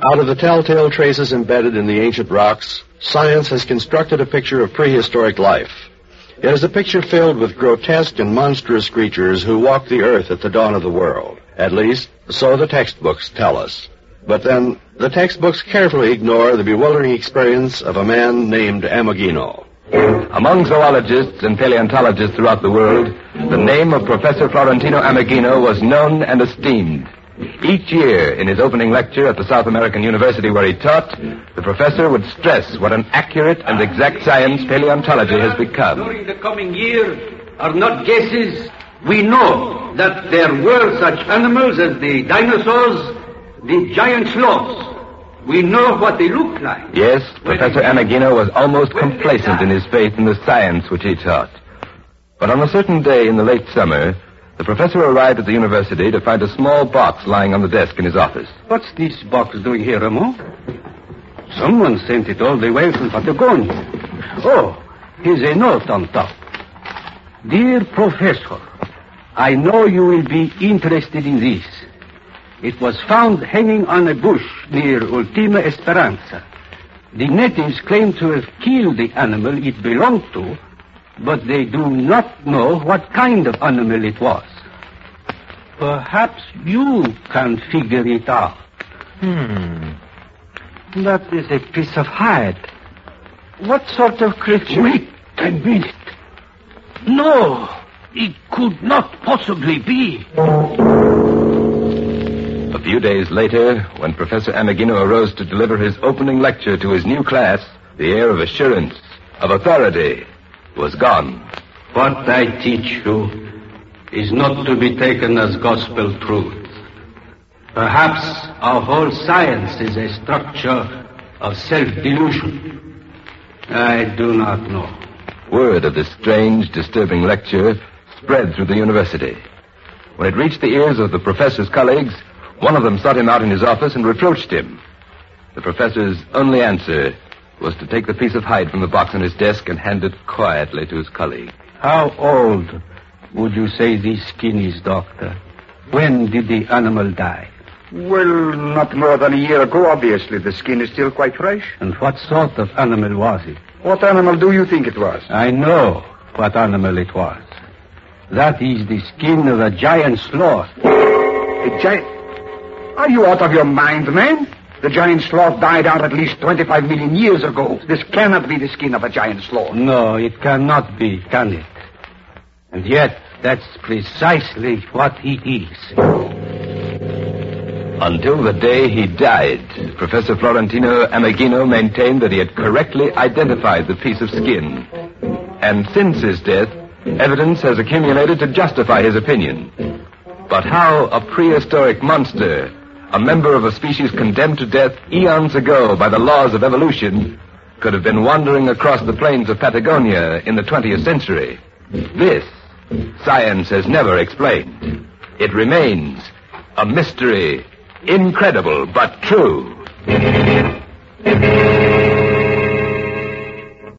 Out of the telltale traces embedded in the ancient rocks, science has constructed a picture of prehistoric life. It is a picture filled with grotesque and monstrous creatures who walked the earth at the dawn of the world. At least, so the textbooks tell us. But then, the textbooks carefully ignore the bewildering experience of a man named Ameghino. Among zoologists and paleontologists throughout the world, the name of Professor Florentino Ameghino was known and esteemed. Each year, in his opening lecture at the South American University where he taught, the professor would stress what an accurate and exact science paleontology has become. During the coming year are not guesses. We know that there were such animals as the dinosaurs, the giant sloths. We know what they look like. Yes, Professor Ameghino was almost complacent in his faith in the science which he taught. But on a certain day in the late summer, the professor arrived at the university to find a small box lying on the desk in his office. What's this box doing here, Ramon? Someone sent it all the way from Patagonia. Oh, here's a note on top. Dear Professor, I know you will be interested in this. It was found hanging on a bush near Ultima Esperanza. The natives claim to have killed the animal it belonged to, but they do not know what kind of animal it was. Perhaps you can figure it out. That is a piece of hide. What sort of creature? Wait a minute. No, it could not possibly be. A few days later, when Professor Ameghino arose to deliver his opening lecture to his new class, the air of assurance, of authority, was gone. What I teach you is not to be taken as gospel truth. Perhaps our whole science is a structure of self-delusion. I do not know. Word of this strange, disturbing lecture spread through the university. When it reached the ears of the professor's colleagues, one of them sought him out in his office and reproached him. The professor's only answer was to take the piece of hide from the box on his desk and hand it quietly to his colleague. How old would you say this skin is, Doctor? When did the animal die? Well, not more than a year ago, obviously. The skin is still quite fresh. And what sort of animal was it? What animal do you think it was? I know what animal it was. That is the skin of a giant sloth. A giant... Are you out of your mind, man? The giant sloth died out at least 25 million years ago. This cannot be the skin of a giant sloth. No, it cannot be, can it? And yet, that's precisely what it is. Until the day he died, Professor Florentino Ameghino maintained that he had correctly identified the piece of skin. And since his death, evidence has accumulated to justify his opinion. But how a prehistoric monster, a member of a species condemned to death eons ago by the laws of evolution, could have been wandering across the plains of Patagonia in the 20th century? This, science has never explained. It remains a mystery, incredible but true.